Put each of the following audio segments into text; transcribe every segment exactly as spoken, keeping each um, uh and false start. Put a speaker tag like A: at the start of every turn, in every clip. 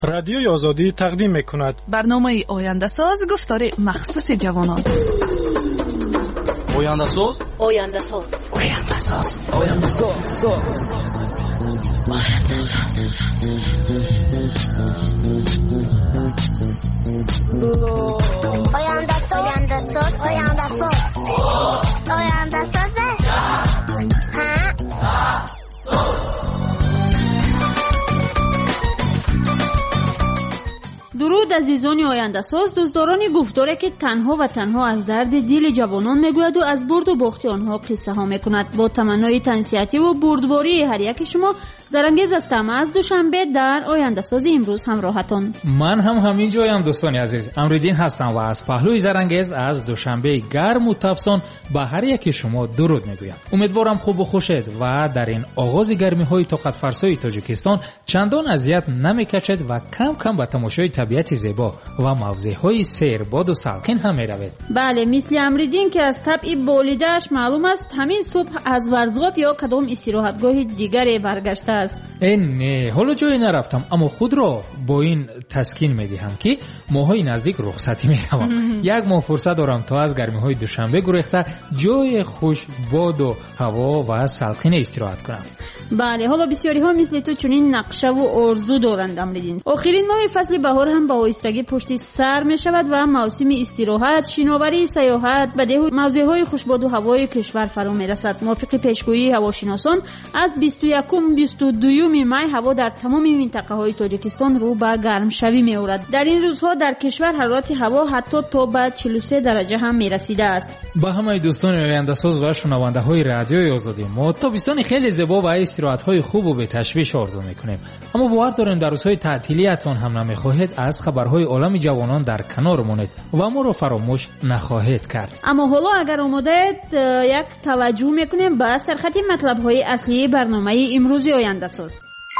A: رادیوی آزادی تقدیم می‌کند
B: برنامه آینده ساز گفتار مخصوص جوانان.
C: آینده ساز
D: آینده ساز
C: آینده ساز آینده ساز
D: آینده ساز آینده ساز آینده ساز آینده ساز آینده ساز
E: درود عزیزان آینده ساز، دوستدارانی گفتاره که تنها و تنها از درد دل جوانان میگوید و از برد و باخت آنها قصه ها میکند. با تمنای تنصیحاتی و بردباری هر یک شما، زرنگیز هستم از دوشنبه در آینده ساز امروز همراهتان.
F: من هم همین جایم دوستان عزیز، امریدین هستم و از پهلوی زرنگیز از دوشنبه گرم و تابستان به هر یک شما درود میگویم. امیدوارم خوب و خوشید و در این آغاز گرمی های طاقت فرسای تاجیکستان چندان اذیت نمیکشید و کم کم به تماشای طبیعت زیبا و موضع های سیر باد و سلخین هم میروید.
E: بله، مثل امریدین که از طبع بولیده‌اش معلوم است همین صبح از ورزگاه یا کدام استراحتگاه دیگری برگشته است.
F: این نه، حالا جایی نرفتم، اما خود را با این تسکین میدهم که ماهای نزدیک رخصتی میروم. یک ماه فرصت دارم تا از گرمی های دوشنبه گریخته جای خوش باد و هوا و سلخین استراحت کنم.
E: بله، حالا بسیاری ها مثل تو چنین نقشه و آرزو دارند امریدین. آخرین ماه فصل بهار هم با آهستگی پشت سر می شود و موسم استراحت، شناوری، سیاحت و موضع های خوشباد و هوای کشور فرا می رسد. موافق پیشگویی هواشناسان از بیست و یکم بیست و دوم می هوا در تمام منطقه های تاجیکستان رو به گرم شوی می آورد. در این روزها در کشور حرارت هوا حتی تا به چهل و سه درجه هم می رسیده است.
F: با همه دوستان آینده ساز و شنونده های رادیوی آزادی، ما تابستان خیلی زیبا و استراحت های خوب و به تشویش آرزو میکنیم، اما باور داریم در روزهای تعطیلیتان هم نمیخواهید از خبرهای عالم جوانان در کنار مونید و ما رو فراموش نخواهید کرد.
E: اما حالا اگر آمادید یک توجه میکنیم به سرخط مطلب های اصلی برنامه امروز آینده ساز.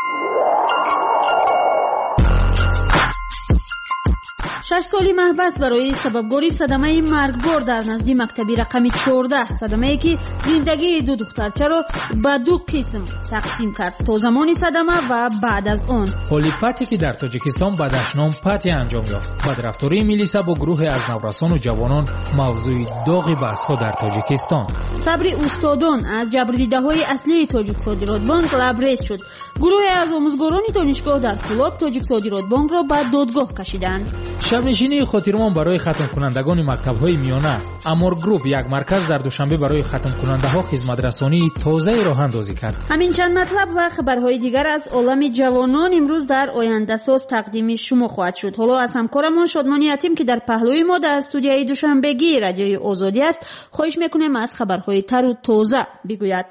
E: شش سالی محبس برای سببگاری صدمه مرگبار در نزدیک مکتبی رقم چهارده، صدمه‌ای که زندگی دو دخترچه را به دو قسم تقسیم کرد، تا زمان صدمه و بعد از آن.
F: حالی پتی که در تاجیکستان به دشنام پتی انجام یافت. بدرفتاری میلیسا با گروه از نورسان و جوانان موضوع داغ بحث‌ها در تاجیکستان.
E: صبر استادان از جبردیده‌های اصلی تاجیک صادرات بانک لبریز شد. گروه از آموزگاران دانشگاه در طلاب تاجیک صادرات بانک را به دادگاه کشیدند.
F: شبنشینی خاطرمان برای ختم کنندگان مکتب‌های میانه، امور گروپ یک مرکز در دوشنبه برای ختم کننده‌ها خدمت رسانی تازه راه اندازی کرد.
E: همین چند مطلب و خبرهای دیگر از عالم جوانان امروز در آینده ساز تقدیم شما خواهد شد. حالا از همکارمان شادمانی یتیم که در پهلوی ما در استودیوی دوشنبگی رادیوی آزادی است خواهش می‌کنیم از خبرهای تر و تازه بگوید.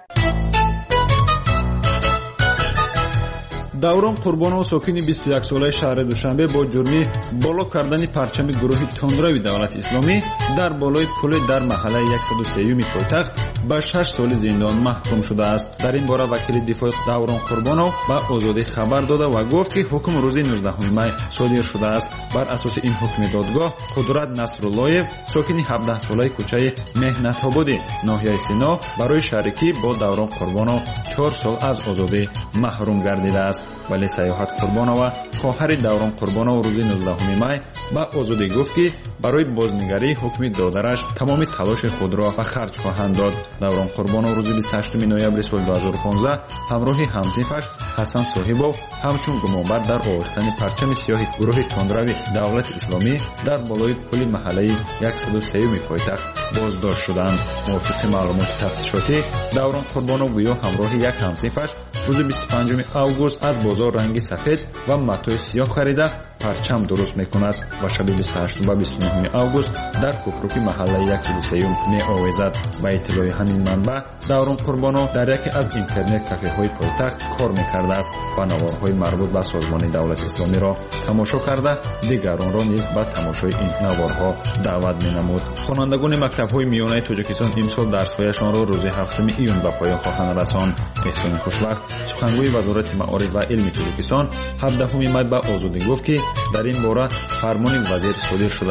G: даврон қурбонов сокини бисту як солаи шаҳри душанбе бо ҷурми боло кардани парчами гурӯҳи тундрави давлати исломӣ дар болои пуле дар маҳаллаи яксаду сеюми пойтахт ба шаш соли зиндон маҳкум шудааст. дар ин бора вакили дифои даврон қурбонов ба озодӣ хабар дода ва гуфт ки ҳукм рӯзи нуздаҳуми май содир шудааст. бар асоси ин ҳукми додгоҳ қудрат насруллоев сокини ҳабдаҳсолаи кӯчаи меҳнатободи ноҳияи сино барои шарикӣ бо даврон қурбонов чор сол аз озодӣ маҳрум гардидааст. вале саёҳат қурбонова хоҳари даврон қурбонов рӯзи нуздаҳуми май ба озодӣ гуфт ки барои бознигарии ҳукми додараш тамоми талоши худро ба харҷ хоҳанд дод. даврон қурбонов рӯзи бисту ҳаштуми ноябри соли дуҳазору понздаҳ ҳамроҳи ҳамсинфаш ҳасан соҳибов ҳамчун гумонбар дар овехтани парчами сиёҳи гурӯҳи тундрави давлати исломӣ дар болои пули маҳаллаи яксаду сеюми пойтахт боздошт шуданд. мувофиқи маълумоти тафтишотӣ даврон қурбонов гӯё ҳамроҳи як ҳамсинфаш рӯзи бисту панҷуми август аз бозор ранги сафед ва матои сиёҳ харида парчам дуруст мекунад ва шаби бисту ҳаштум ба бисту нӯҳуми август дар кӯпруки маҳаллаи яксаду сеюм меовезад. ба иттилои ҳамин манбаъ даврон қурбонов дар яке аз интернет кафеҳои пойтахт кор мекардааст ва наворҳои марбут ба созмони давлати исломиро тамошо карда дигаронро низ ба тамошои ин наворҳо даъват менамуд. хонандагони мактабҳои миёнаи тоҷикистон имсол дарсҳояшонро рӯзи ҳафтуми июн ба поён хоҳанд расонд. эҳсони хушбахт сухангӯи вазорати маориф ва илми тоҷикистон ҳабдаҳуми май ба озодӣ гуфт ки дар ин бора фармони вазир содир шудааст.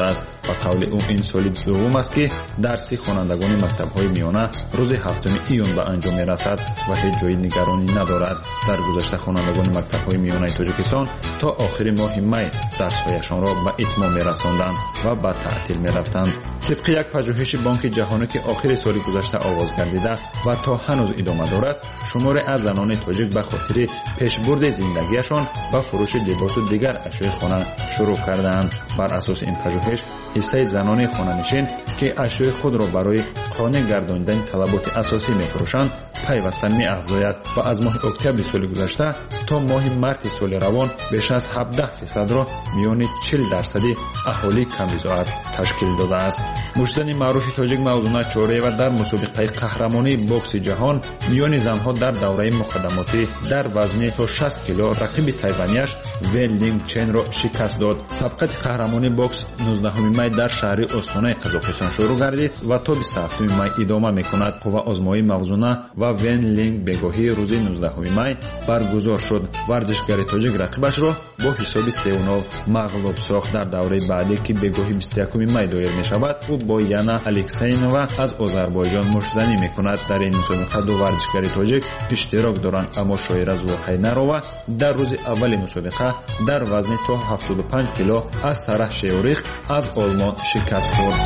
G: ба қавли ӯ ин соли дуввум аст ки дарси хонандагони мактабҳои миёна рӯзи ҳафтуми июн ба анҷом мерасад ва ҳеҷ ҷои нигаронӣ надорад. дар гузашта хонандагони мактабҳои миёнаи тоҷикистон то охири моҳи май дарсҳояшонро ба итмом мерасонданд ва ба таътил мерафтанд. тибқи як пажӯҳиши бонки ҷаҳонӣ ки охири соли гузашта оғоз гардида ва то ҳанӯз идома дорад, шуморе аз занони тоҷик ба хотири пешбурди зиндагиашон ба фурӯши либосу дигар ашёи хона шурӯъ кардаанд. бар асоси ин пажӯҳиш ҳиссаи занони хонанишин ки ашёи худро барои қонеъ гардонидани талаботи асосӣ мефурӯшанд пайваста меафзояд ва аз моҳи октябри соли гузашта то моҳи марти соли равон беш аз ҳабдаҳ фисадро миёни чил дарсади аҳолии камбизоат ташкил додааст. мушзани маъруфи тоҷик мавзуна чорева дар мусобиқаи қаҳрамонии бокси ҷаҳон миёни занҳо дар давраи муқаддамотӣ дар вазни то шаст кило рақиби тайваниаш Вен Линг Ченро шикаст дод. сабқати қаҳрамонии бокс нуздаҳуми май дар шаҳри остонаи қазоқистон шурӯъ гардид ва то бисту ҳафтуми май идома мекунад. қувва озмоии мавзуна ва Вен Линг бегоҳӣ рӯзи нуздаҳуми май баргузор шуд. варзишгари тоҷик рақибашро бо ҳисоби сеу нол мағлуб сохт. дар давраи баъде ки бегоҳӣ бисту якуми май доир мешавад, ӯ бо Яна Алексеинова аз Озарбойҷон мушзанӣ мекунад. дар ин мусобиқа ду варзишгари тоҷик иштирок доранд, аммо Шоира Зулқайнарова дар рӯзи аввали мусобиқа дар вазни то ҳафтоду панҷ кило аз Сараҳ Шеорих аз Олмон шикаст хӯрд.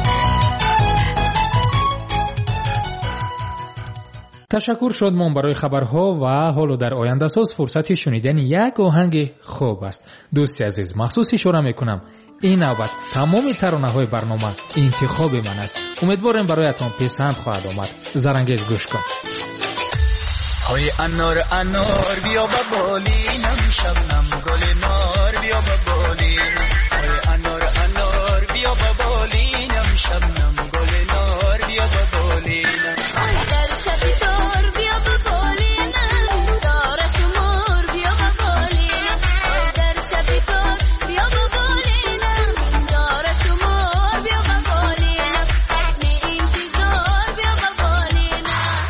F: ташаккур шодмон барои хабарҳо ва ҳоло дар ояндасоз фурсати шунидани як оҳанги хуб аст. дӯсти азиз, махсус ишора мекунам ин навбат тамоми таронаҳои барнома интихоби ман аст. умедворем бароятон писанд хоҳад омад. зарангез гӯш кун.
H: های انار انار بیا با بالینم شبنم گل نار بیا با بالینم های انار انار بیا با بالینم شبنم گل نار بیا با بالینم های در شب دار بیا با بالینم دار شمار بیا با بالینم های در شب دار بیا با بالینم دار شمار بیا با بالینم حتمی انتظار بیا با بالینم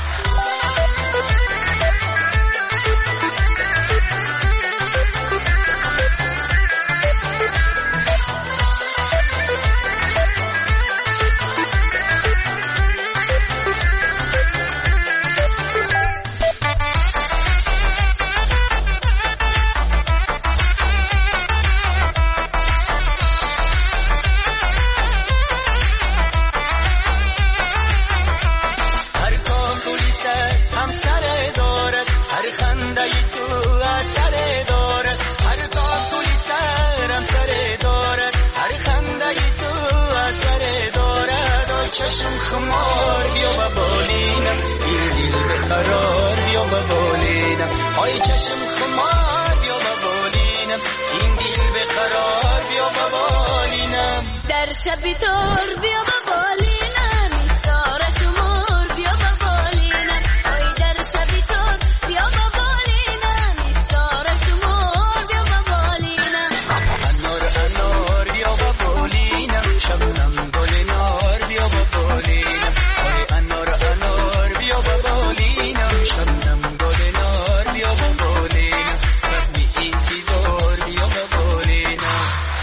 H: چشم خمار بیا با بالینم این دل به قرار بیا با بالینم های چشم خمار بیا با بالینم این دل به قرار بیا با بالینم در شب دار بیا با بالینم دار شمار بیا با بالینم های در شب دار بیا با بالینم دار شمار بیا با بالینم انار انار بیا با بالینم شبنم گل نار بیا با بالینم های انار انار بیا با بالینم شبنم گل نار بیا با بالینم رقمی انتظار بیا با بالینم.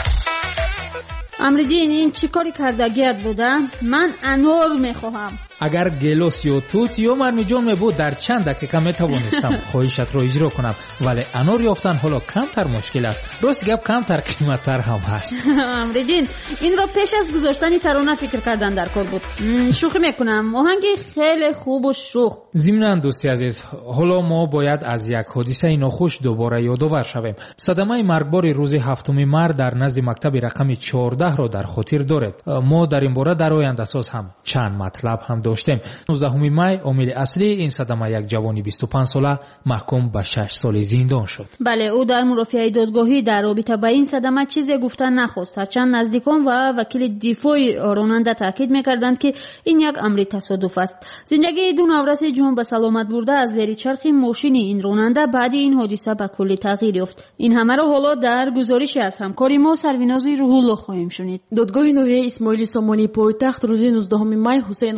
E: امریدین این چی کاری کردگیت بوده؟ من انار میخواهم.
F: اگر گلوس یا توت یا مرمیجان میبود در چند دقیقه میتوانستم خواهشت را اجرا کنم، ولی انار یافتن حالا کمتر مشکل است. راست گپ کمتر قیمتتر هم هست.
E: امریدین این را پیش از گذاشتن ترانه فکر کردن در کار بود. شوخی میکنم، آهنگ خیلی خوب و شوخ.
F: ضمناً دوستی عزیز، حالا ما باید از یک حادثه ناخوش دوباره یادآور شویم. صدمه مرگبار روز هفتم مارس در نزد مکتب رقم چهارده را در خاطر دارید. ما در این باره در آینده‌ساز هم چند مطلب هم داشتیم. نوزدهم مای عامل اصلی این صدمه یک جوانی بیست و پنج ساله محکوم به شش سال زندان شد.
E: بله، او در مرافعه دادگاهی در رابطه با این صدمه چیزی گفتن نخواست. هرچند نزدیکان و وکیل دفاع راننده تاکید میکردند که این یک امر تصادف است. زندگی دو نوروز جان به سلامت برده از زیر چرخ ماشین این راننده بعد این حادثه به کلی تغییر یافت. این همه را حالا در گزارش از همکار ما سرویناز روح الله خواهیم شنید.
I: دادگاه ناحیه اسماعیل سامانی پایتخت روز نوزدهم مای حسین قربان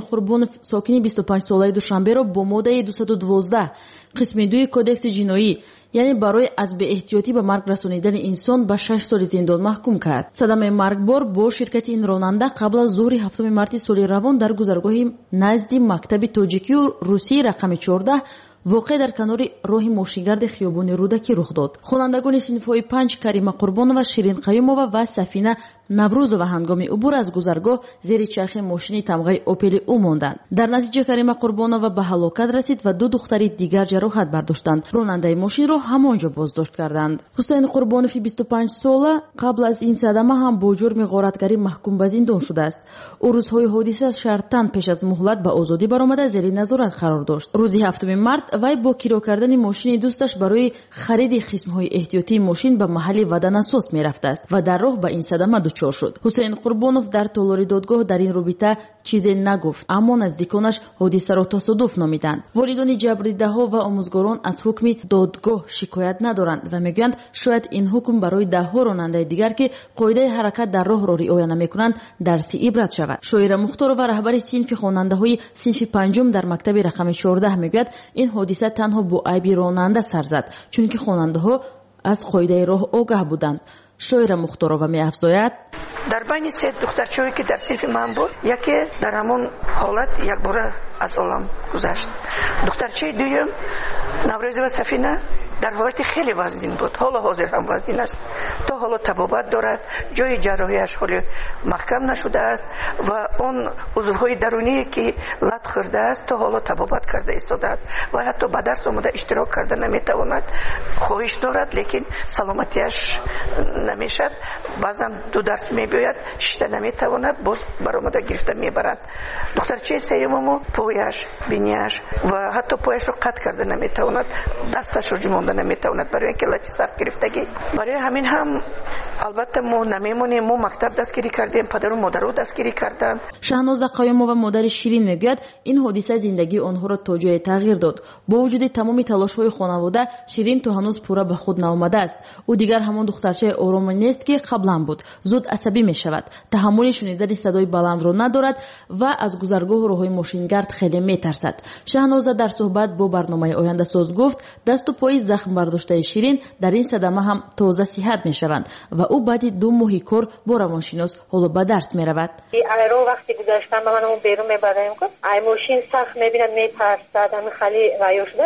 I: Qurбонов сокини бисту панҷ солаи Душанберо бо моддаи дусаду дувоздаҳ қисми дуи кодекси ҷиноӣ, яъне барои аз беэҳтиётӣ ба марг расонидани инсон ба шаш соли зиндон маҳкум кард. Садамаи маргбор бо ширкати ин ронанда қабл аз зуҳри ҳафтуми марти соли равон дар гузаргоҳи назди мактаби тоҷикию русии рақами чордаҳ воқеъ дар канори роҳи мошингарди хиёбони Рӯдакӣ рух дод. Хонандагони синфҳои панҷ Карима Қурбонова, Ширин Қаюмова ва Сафина Наврӯзова ҳангоми убур аз гузаргоҳ зери чархи мошини тамғаи Опели ӯ монданд. Дар натиҷа Карима Қурбонова ба ҳалокат расид ва ду духтари дигар ҷароҳат бардоштанд. Ронандаи мошинро ҳамонҷо боздошт карданд. Ҳусейн Қурбонови бисту панҷ сола қабл аз ин садама ҳам бо ҷурми ғоратгарӣ маҳкум ба зиндон шудааст. ӯ рӯзҳои ҳодиса шартан пеш аз муҳлат ба озодӣ баромада зери назорат қарор дошт. Рӯзи ҳафтуми март вай бо киро кардани мошини дӯсташ барои хариди қисмҳои эҳтиётии мошин ба маҳалли ваданасос мерафтааст ва дар роҳ ба ин садама дучор шуд. Ҳусейн Қурбонов дар толори додгоҳ дар ин робита чизе нагуфт, аммо наздиконаш ҳодисаро тасодуф номиданд. Волидони ҷабрдидаҳо ва омӯзгорон аз ҳукми додгоҳ шикоят надоранд ва мегӯянд шояд ин ҳукм барои даҳҳо ронандаи дигар ки қоидаи ҳаракат дар роҳро риоя намекунанд дарси ибрат шавад. Шоира Мухторова, раҳбари синфи хонандаҳои синфи панҷум дар мактаби рақами чордаҳ мегӯяд ин ҳодиса танҳо бо айби ронанда сар зад, чунки хонандаҳо аз қоидаи роҳ огаҳ буданд. Шоира Мухторова меафзояд:
J: дар байни се духтарчаҳое ки дар синфи ман буд, яке дар ҳамон ҳолат якбора аз олам гузашт. Духтарчаи дуюм Наврӯзова Сафина дар ҳолати хеле вазнин буд, ҳоло ҳозир ҳам вазнин аст. то ҳоло табобат дорад, ҷои ҷарроҳияш ҳоли маҳкам нашудааст ва он узвҳои даруние ки лат хӯрдааст то ҳоло табобат карда истодааст ва ҳатто ба дарс омада иштирок карда наметавонад. хоҳиш дорад, лекин саломатияш намешад. баъзан ду дарс мебиёяд, шишта наметавонад, боз баромада гирифта мебарад. духтарчаи сеюмамо пояш, бинияш ва ҳатто пояшро қатъ карда наметавонад, дасташро ҷумонда наметавонад, барои ин ки лати сахт гирифтагӣ. барои ҳамин ҳам албатта мо намемонем, мо мактаб дастгирӣ кардем, падару модаро дастгирӣ карданд.
I: Шаҳноза Қаюмова, модари Ширин, мегӯяд ин ҳодиса зиндагии онҳоро то ҷое тағйир дод. бо вуҷуди тамоми талошҳои хонавода, Ширин то ҳанӯз пурра ба худ наомадааст. ӯ дигар ҳамон духтарчаи ороме нест ки қаблан буд. зуд асабӣ мешавад, таҳаммули шунидани садои баландро надорад ва аз гузаргоҳу роҳҳои мошингард хеле метарсад. Шаҳноза дар суҳбат бо барномаи Ояндасоз гуфт, дасту пои захм бардоштаи Ширин дар ин садама ҳам тоза сиҳат мешаванд ва ӯ баъди ду моҳи кор бо равоншинос ҳоло ба дарс меравад.
K: айро вақти гузаштан ба ман берун мебараем ку ай мошин сахт мебинад метарсад, ҳамин хали раё шуда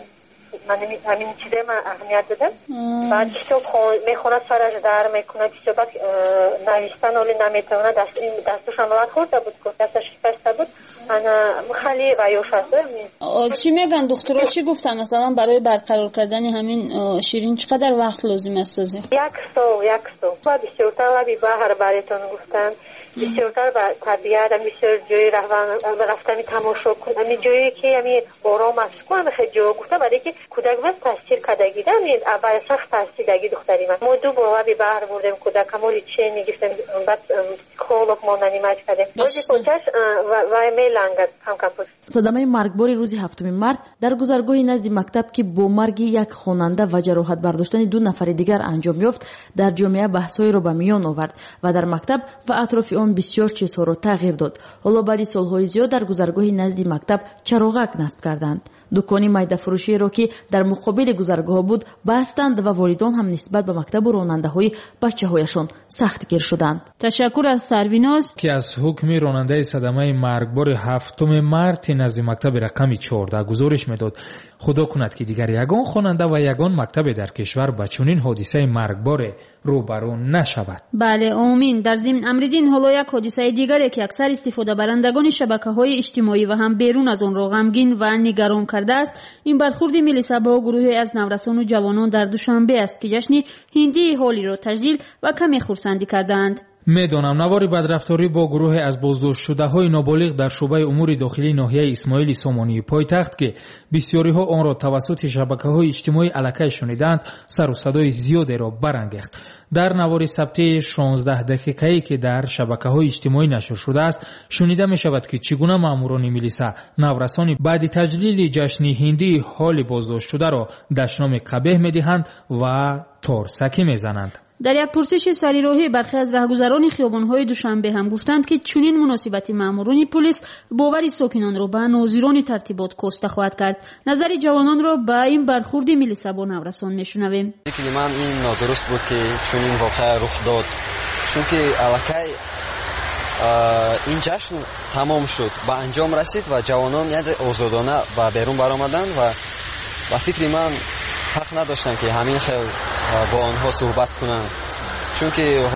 K: من همین چیزه من اهمیت دادم. بعد کتاب میخونه سرش در میکنه، کتاب نوشتن ولی نمیتونه، دست این دستش عملات خورده بود، دستش شکسته بود. انا خیلی رایوش هست.
E: چی میگن دکترها چی گفتن مثلا برای برقرار کردن همین شیرین چقدر وقت لازم است؟
K: یک سال یک سال. و بسیارتر لبی بحر برایتون گفتن. بسیارتر با طبیعت بسیار جای رفتن تماشا کنم، همین جایی که همین آرام است کنم خیلی جا گفتم برای که کودک وقت تاثیر کردگی دارم، اول سخت تاثیر دادی دختری من. ما دو بار به بحر بردیم، کودک همون چه میگفتن، بعد کالوک ما نمی‌ماج کردیم. روزی کوچش و میلانگد کم کم بود.
I: صدمه مرگباری روزی هفتم مارس در گذرگاهی نزد مکتب که با مرگ یک خواننده و جراحت برداشتن دو نفر دیگر انجام یافت، در جامعه بحث‌های رو به میان آورد و در مکتب و اطراف آن بسیار چیزها رو تغییر داد. حالا بعد سال‌های زیاد در گذرگاهی نزد مکتب چراغک نصب کردند. دکانی میده فروشی را که در مقابل گذرگاه بود بستند و والدان هم نسبت به مکتب و راننده‌های بچه‌هایشان سختگیر شدند.
E: تشکر از سرویناز
F: که از حکم راننده صدمه مرگبار هفتم مارس نزد مکتب رقم چهارده گزارش میداد. خدا کند که دیگر یگان خواننده و یگان مکتب در کشور با چنین حادثه مرگبار روبرو نشود.
E: بله آمین. در ضمن امریدین حالا یک حادثه دیگری که اکثر استفاده برندگان شبکه‌های اجتماعی و هم بیرون از آن را غمگین و نگران کرده است، این برخورد ملی صبا و گروهی از نورسان و جوانان در دوشنبه است که جشن هندی هولی را تجلیل و کمی خرسندی کردند.
F: میدانم نوار بدرفتاری با گروه از بازداشت شده های نابالغ در شعبه امور داخلی ناحیه اسماعیل سامانی پایتخت که بسیاری ها آن را توسط شبکه های اجتماعی الکی شنیدند سر و صدای زیادی را برانگیخت. در نوار ثبت شانزده دقیقه‌ای که در شبکه‌های اجتماعی نشر شده است شنیده می شود که چگونه ماموران ملیسا نورسان بعد تجلیل جشن هندی حال بازداشت شده را دشنام قبیح می دهند و تارسکی می زنند.
E: در یک پرسش سریراهی برخی از رهگذران خیابان‌های دوشنبه هم گفتند که چنین مناسبت ماموران پلیس باور ساکنان را به ناظران ترتیبات کاسته خواهد کرد. نظر جوانان را به این برخورد ملی سبا نورسان میشنویم.
L: من این نادرست بود که چنین واقعه رخ داد، چون که الکی این جشن تمام شد، به انجام رسید و جوانان یعنی آزادانه به بیرون برآمدند و با فکر من حق نداشتن که همین خیلی با آنها صحبت کنند، چون که